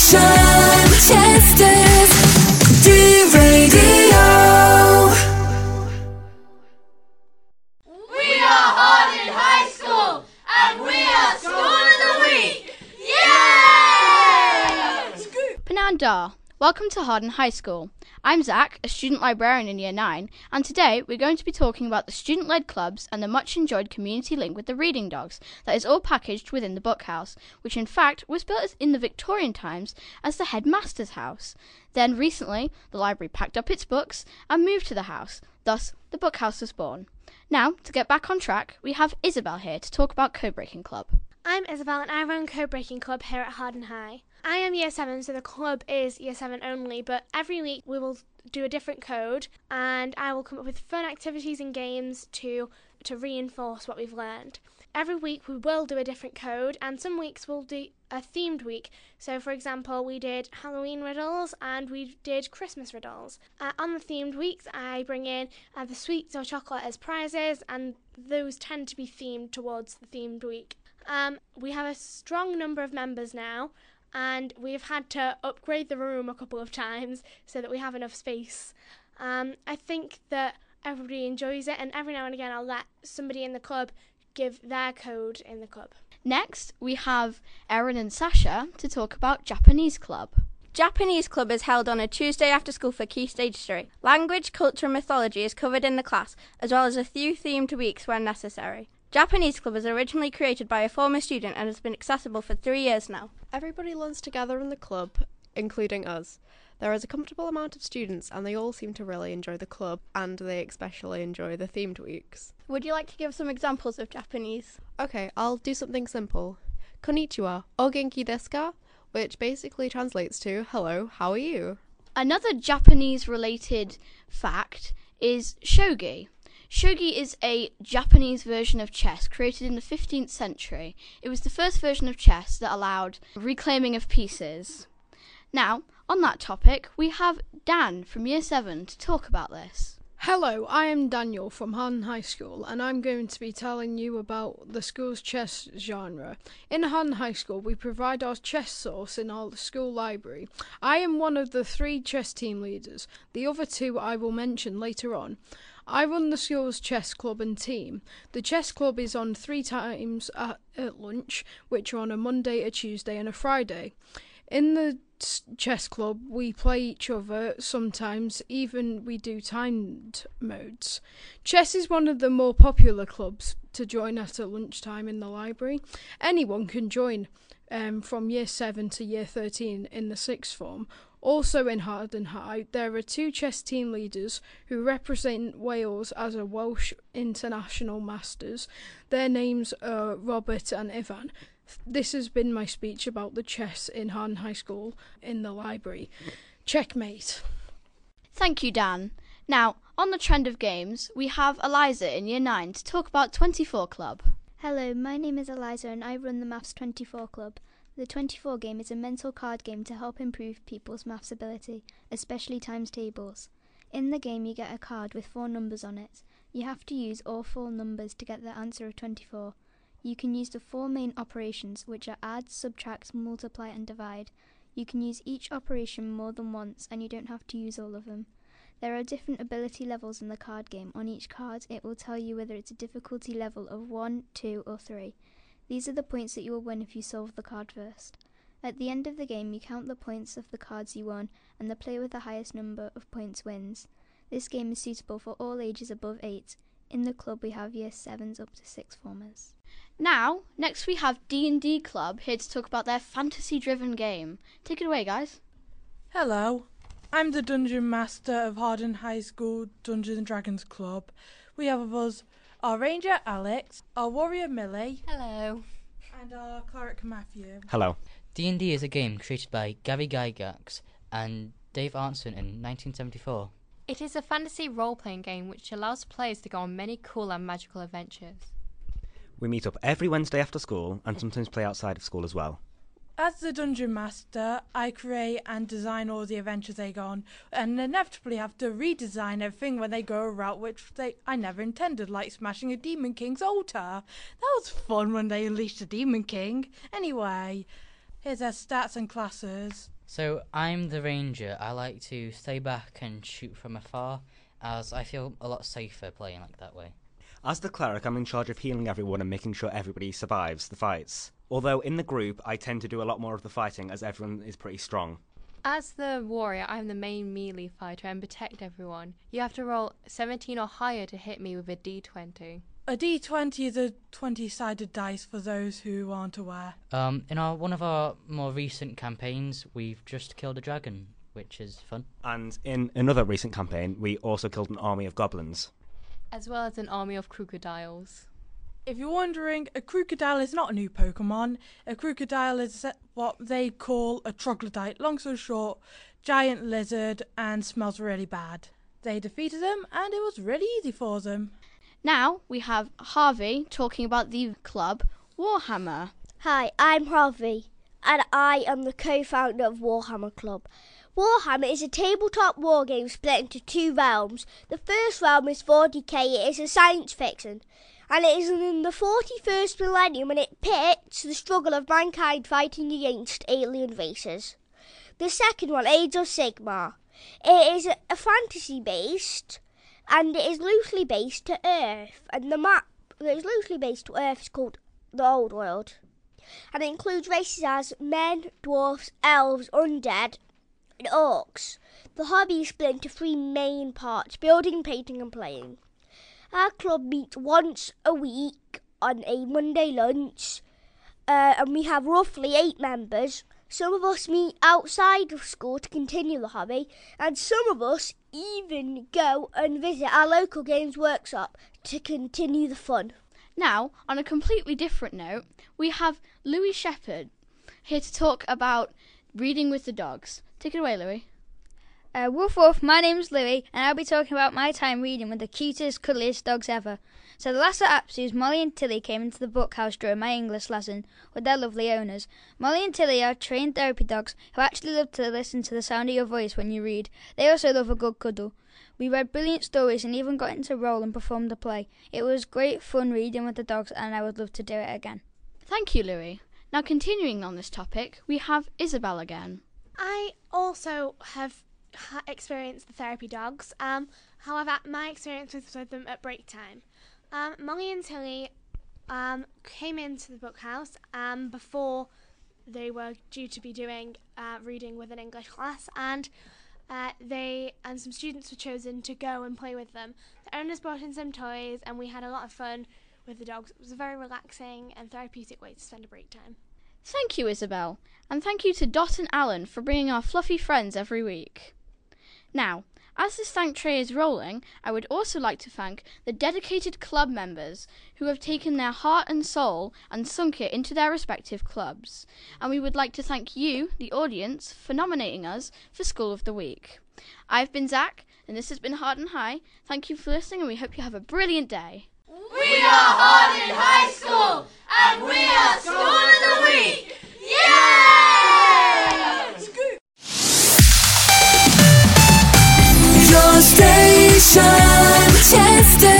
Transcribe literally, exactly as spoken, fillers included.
Manchester's D-Radio. We are Harding High School, and we are School of the Week! Yay! Penanda, welcome to Harding High School. I'm Zach, a student librarian in Year nine, and today we're going to be talking about the student-led clubs and the much-enjoyed community link with the Reading Dogs that is all packaged within the Bookhouse, which in fact was built in the Victorian times as the headmaster's house. Then recently, the library packed up its books and moved to the house, thus the Bookhouse was born. Now, to get back on track, we have Isabel here to talk about Code-Breaking Club. I'm Isabel and I run Code-Breaking Club here at Harding High. I am Year seven, so the club is Year seven only, but every week we will do a different code and I will come up with fun activities and games to, to reinforce what we've learned. Every week we will do a different code, and some weeks we'll do a themed week. So for example, we did Halloween riddles and we did Christmas riddles. Uh, on the themed weeks I bring in either sweets or chocolate as prizes, and those tend to be themed towards the themed week. Um, we have a strong number of members now, and we've had to upgrade the room a couple of times so that we have enough space. Um, I think that everybody enjoys it, and every now and again I'll let somebody in the club give their code in the club. Next, we have Erin and Sasha to talk about Japanese Club. Japanese Club is held on a Tuesday after school for Key Stage three. Language, culture and mythology is covered in the class, as well as a few themed weeks when necessary. Japanese Club was originally created by a former student and has been accessible for three years now. Everybody learns together in the club, including us. There is a comfortable amount of students and they all seem to really enjoy the club, and they especially enjoy the themed weeks. Would you like to give some examples of Japanese? Okay, I'll do something simple. Konnichiwa, o genki desu ka? Which basically translates to, hello, how are you? Another Japanese-related fact is shogi. Shogi is a Japanese version of chess created in the fifteenth century. It was the first version of chess that allowed reclaiming of pieces. Now, on that topic, we have Dan from Year seven to talk about this. Hello, I am Daniel from Harding High School, and I'm going to be telling you about the school's chess genre. In Harding High School, we provide our chess source in our school library. I am one of the three chess team leaders. The other two I will mention later on. I run the school's chess club and team. The chess club is on three times at, at lunch, which are on a Monday, a Tuesday and a Friday. In the chess club, we play each other sometimes, even we do timed modes. Chess is one of the more popular clubs to join at a lunchtime in the library. Anyone can join um, from year seven to year thirteen in the sixth form. Also in Harding High, there are two chess team leaders who represent Wales as a Welsh International Masters. Their names are Robert and Ivan. This has been my speech about the chess in Harding High School in the library. Checkmate. Thank you, Dan. Now, on the trend of games, we have Eliza in Year nine to talk about twenty-four Club. Hello, my name is Eliza and I run the Maths twenty-four Club. The twenty-four game is a mental card game to help improve people's maths ability, especially times tables. In the game you get a card with four numbers on it. You have to use all four numbers to get the answer of twenty-four. You can use the four main operations, which are add, subtract, multiply and divide. You can use each operation more than once and you don't have to use all of them. There are different ability levels in the card game. On each card it will tell you whether it's a difficulty level of one, two or three. These are the points that you will win if you solve the card first. At the end of the game you count the points of the cards you won, and the player with the highest number of points wins. This game is suitable for all ages above eight. In the club we have year sevens up to sixth formers. Now, next we have D and D Club here to talk about their fantasy-driven game. Take it away, guys. Hello, I'm the Dungeon Master of Harding High School Dungeons and Dragons Club. We have with us our Ranger Alex, our Warrior Millie. Hello. And our Cleric Matthew. Hello. D and D is a game created by Gary Gygax and Dave Arnson in nineteen seventy-four. It is a fantasy role-playing game which allows players to go on many cool and magical adventures. We meet up every Wednesday after school and sometimes play outside of school as well. As the Dungeon Master, I create and design all the adventures they go on, and inevitably have to redesign everything when they go a route which they I never intended, like smashing a Demon King's altar. That was fun when they unleashed the Demon King. Anyway, here's their stats and classes. So I'm the ranger. I like to stay back and shoot from afar, as I feel a lot safer playing like that way. As the cleric, I'm in charge of healing everyone and making sure everybody survives the fights. Although in the group, I tend to do a lot more of the fighting as everyone is pretty strong. As the warrior, I'm the main melee fighter and protect everyone. You have to roll seventeen or higher to hit me with a d twenty. A d twenty is a twenty-sided dice for those who aren't aware. Um, in our one of our more recent campaigns, we've just killed a dragon, which is fun. And in another recent campaign, we also killed an army of goblins. As well as an army of crocodiles. If you're wondering, a crocodile is not a new Pokemon. A crocodile is what they call a troglodyte, long so short, giant lizard, and smells really bad. They defeated them, and it was really easy for them. Now we have Harvey talking about the club Warhammer. Hi, I'm Harvey, and I am the co-founder of Warhammer Club. Warhammer is a tabletop war game split into two realms. The first realm is forty K, it is a science fiction, and it is in the forty-first millennium, and it pits the struggle of mankind fighting against alien races. The second one, Age of Sigmar, it is a, a fantasy-based, and it is loosely based to Earth, and the map that is loosely based to Earth is called the Old World, and it includes races as men, dwarfs, elves, undead, and orcs. The hobby is split into three main parts: building, painting, and playing. Our club meets once a week on a Monday lunch, uh, and we have roughly eight members. Some of us meet outside of school to continue the hobby, and some of us even go and visit our local games workshop to continue the fun. Now, on a completely different note, we have Louis Shepherd here to talk about reading with the dogs. Take it away, Louis. Uh, woof woof, my name's Louis, and I'll be talking about my time reading with the cutest, cuddliest dogs ever. So the last at Apsu's, Molly and Tilly came into the bookhouse during my English lesson with their lovely owners. Molly and Tilly are trained therapy dogs who actually love to listen to the sound of your voice when you read. They also love a good cuddle. We read brilliant stories and even got into role and performed a play. It was great fun reading with the dogs, and I would love to do it again. Thank you, Louis. Now, continuing on this topic, we have Isabel again. I also have ha- experienced the therapy dogs. Um, however, my experience was with them at break time. Um, Molly and Tilly um, came into the bookhouse um, before they were due to be doing uh, reading with an English class, and uh, they and some students were chosen to go and play with them. The owners brought in some toys, and we had a lot of fun with the dogs. It was a very relaxing and therapeutic way to spend a break time. Thank you, Isabel, and thank you to Dot and Alan for bringing our fluffy friends every week. Now, as this thank tray is rolling, I would also like to thank the dedicated club members who have taken their heart and soul and sunk it into their respective clubs. And we would like to thank you, the audience, for nominating us for School of the Week. I've been Zach, and this has been Hard and High. Thank you for listening, and we hope you have a brilliant day. We are Harding High School, and we are School of the Week! Yay! Your station, Chester.